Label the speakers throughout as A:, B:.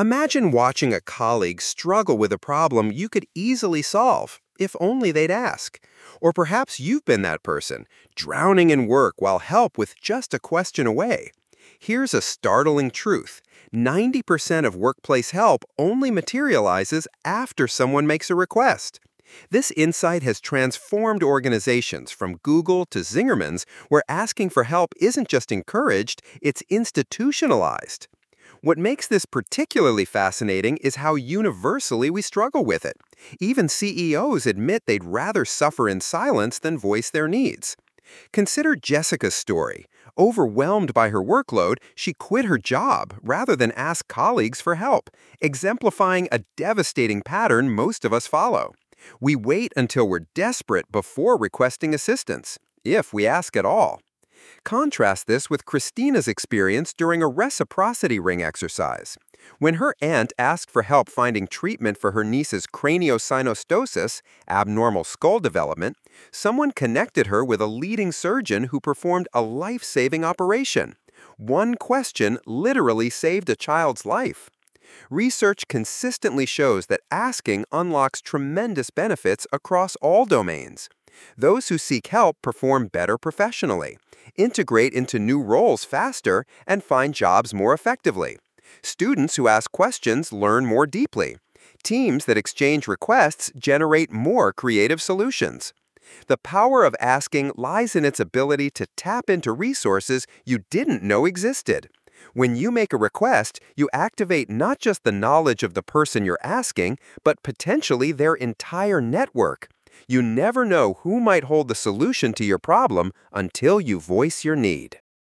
A: Imagine watching a colleague struggle with a problem you could easily solve, if only they'd ask. Or perhaps you've been that person, drowning in work while help with just a question away. Here's a startling truth: 90% of workplace help only materializes after someone makes a request. This insight has transformed organizations from Google to Zingerman's, where asking for help isn't just encouraged, it's institutionalized. What makes this particularly fascinating is how universally we struggle with it. Even CEOs admit they'd rather suffer in silence than voice their needs. Consider Jessica's story. Overwhelmed by her workload, she quit her job rather than ask colleagues for help, exemplifying a devastating pattern most of us follow. We wait until we're desperate before requesting assistance, if we ask at all. Contrast this with Christina's experience during a reciprocity ring exercise. When her aunt asked for help finding treatment for her niece's craniosynostosis, abnormal skull development, someone connected her with a leading surgeon who performed a life-saving operation. One question literally saved a child's life. Research consistently shows that asking unlocks tremendous benefits across all domains. Those who seek help perform better professionally, integrate into new roles faster, and find jobs more effectively. Students who ask questions learn more deeply. Teams that exchange requests generate more creative solutions. The power of asking lies in its ability to tap into resources you didn't know existed. When you make a request, you activate not just the knowledge of the person you're asking, but potentially their entire network. You never know who might hold the solution to your problem until you voice your need.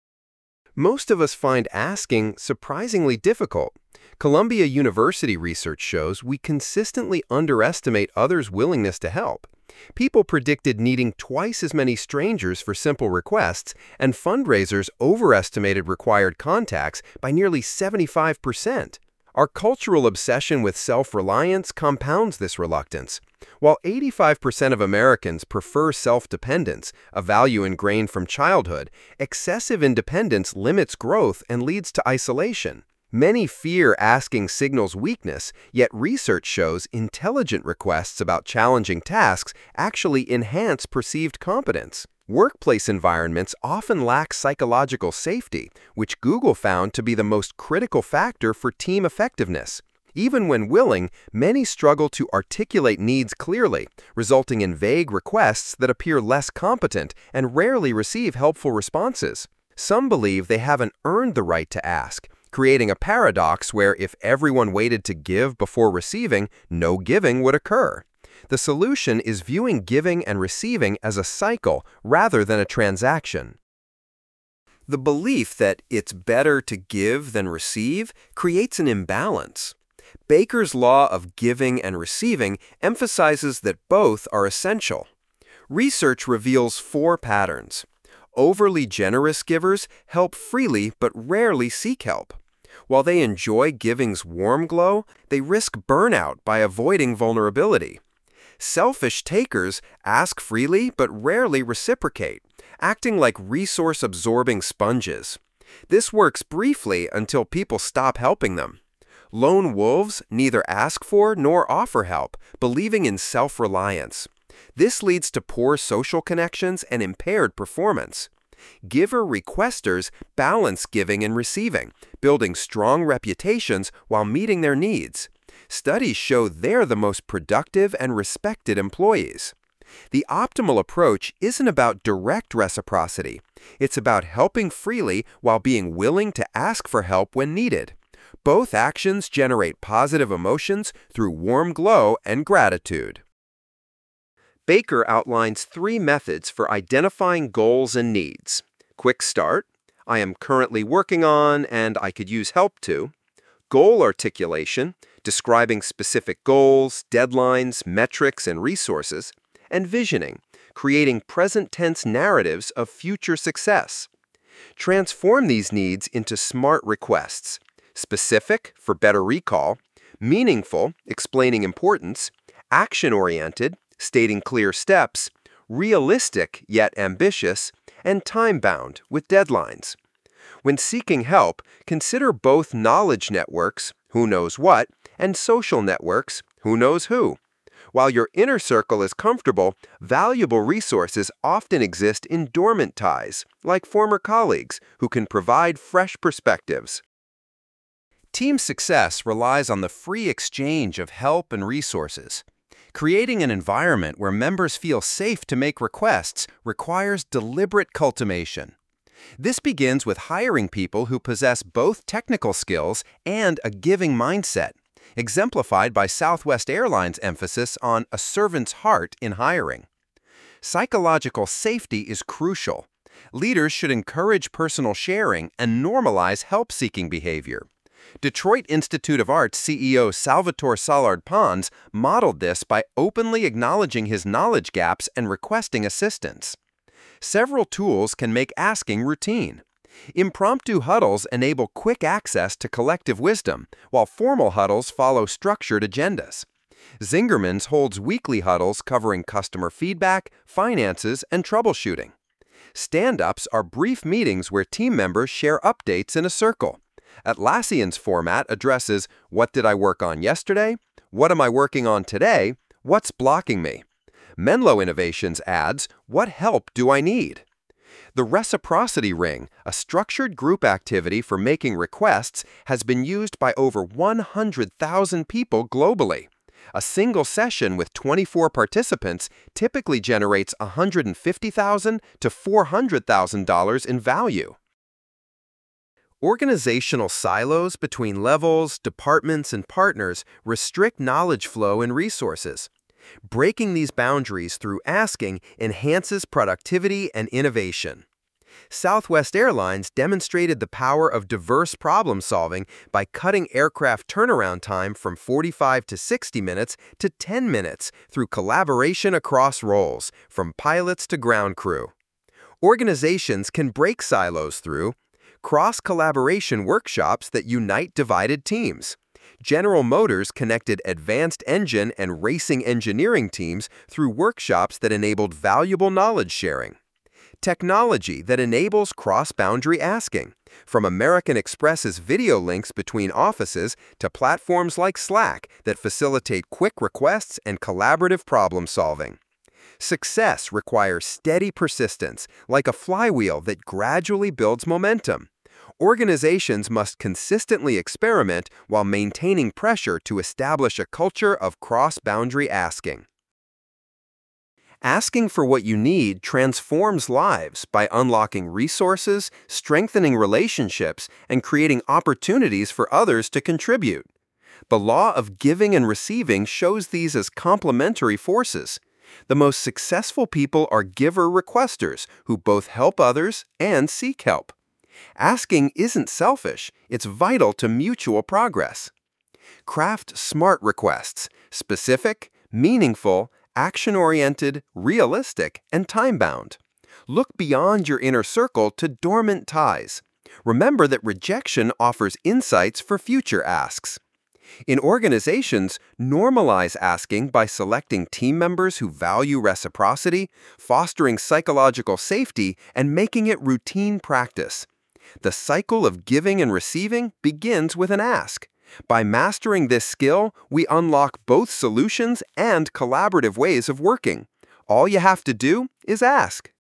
A: Most of us find asking surprisingly difficult. Columbia University research shows we consistently underestimate others' willingness to help. People predicted needing twice as many strangers for simple requests, and fundraisers overestimated required contacts by nearly 75%. Our cultural obsession with self-reliance compounds this reluctance. While 85% of Americans prefer self-dependence, a value ingrained from childhood, excessive independence limits growth and leads to isolation. Many fear asking signals weakness, yet research shows intelligent requests about challenging tasks actually enhance perceived competence. Workplace environments often lack psychological safety, which Google found to be the most critical factor for team effectiveness. Even when willing, many struggle to articulate needs clearly, resulting in vague requests that appear less competent and rarely receive helpful responses. Some believe they haven't earned the right to ask, creating a paradox where if everyone waited to give before receiving, no giving would occur. The solution is viewing giving and receiving as a cycle rather than a transaction. The belief that it's better to give than receive creates an imbalance. Baker's law of giving and receiving emphasizes that both are essential. Research reveals 4 patterns. Overly generous givers help freely but rarely seek help. While they enjoy giving's warm glow, they risk burnout by avoiding vulnerability. Selfish takers ask freely but rarely reciprocate, acting like resource-absorbing sponges. This works briefly until people stop helping them. Lone wolves neither ask for nor offer help, believing in self-reliance. This leads to poor social connections and impaired performance. Giver-requesters balance giving and receiving, building strong reputations while meeting their needs. Studies show they're the most productive and respected employees. The optimal approach isn't about direct reciprocity. It's about helping freely while being willing to ask for help when needed. Both actions generate positive emotions through warm glow and gratitude. Baker outlines 3 methods for identifying goals and needs. Quick start: I am currently working on and I could use help to. Goal articulation: describing specific goals, deadlines, metrics, and resources. And visioning: creating present tense narratives of future success. Transform these needs into SMART requests: specific for better recall, meaningful, explaining importance, action-oriented, stating clear steps, realistic yet ambitious, and time-bound with deadlines. When seeking help, consider both knowledge networks, who knows what, and social networks, who knows who. While your inner circle is comfortable, valuable resources often exist in dormant ties, like former colleagues who can provide fresh perspectives. Team success relies on the free exchange of help and resources. Creating an environment where members feel safe to make requests requires deliberate cultivation. This begins with hiring people who possess both technical skills and a giving mindset, exemplified by Southwest Airlines' emphasis on a servant's heart in hiring. Psychological safety is crucial. Leaders should encourage personal sharing and normalize help-seeking behavior. Detroit Institute of Arts CEO Salvatore Szilard Pons modeled this by openly acknowledging his knowledge gaps and requesting assistance. Several tools can make asking routine. Impromptu huddles enable quick access to collective wisdom, while formal huddles follow structured agendas. Zingerman's holds weekly huddles covering customer feedback, finances, and troubleshooting. Stand-ups are brief meetings where team members share updates in a circle. Atlassian's format addresses what did I work on yesterday, what am I working on today, what's blocking me. Menlo Innovations adds, what help do I need? The reciprocity ring, a structured group activity for making requests, has been used by over 100,000 people globally. A single session with 24 participants typically generates $150,000 to $400,000 in value. Organizational silos between levels, departments, and partners restrict knowledge flow and resources. Breaking these boundaries through asking enhances productivity and innovation. Southwest Airlines demonstrated the power of diverse problem-solving by cutting aircraft turnaround time from 45 to 60 minutes to 10 minutes through collaboration across roles, from pilots to ground crew. Organizations can break silos through cross-collaboration workshops that unite divided teams. General Motors connected advanced engine and racing engineering teams through workshops that enabled valuable knowledge sharing. Technology that enables cross-boundary asking, from American Express's video links between offices to platforms like Slack that facilitate quick requests and collaborative problem-solving. Success requires steady persistence, like a flywheel that gradually builds momentum. Organizations must consistently experiment while maintaining pressure to establish a culture of cross-boundary asking. Asking for what you need transforms lives by unlocking resources, strengthening relationships, and creating opportunities for others to contribute. The law of giving and receiving shows these as complementary forces. The most successful people are giver-requesters who both help others and seek help. Asking isn't selfish, it's vital to mutual progress. Craft smart requests, specific, meaningful, action-oriented, realistic, and time-bound. Look beyond your inner circle to dormant ties. Remember that rejection offers insights for future asks. In organizations, normalize asking by selecting team members who value reciprocity, fostering psychological safety, and making it routine practice. The cycle of giving and receiving begins with an ask. By mastering this skill, we unlock both solutions and collaborative ways of working. All you have to do is ask.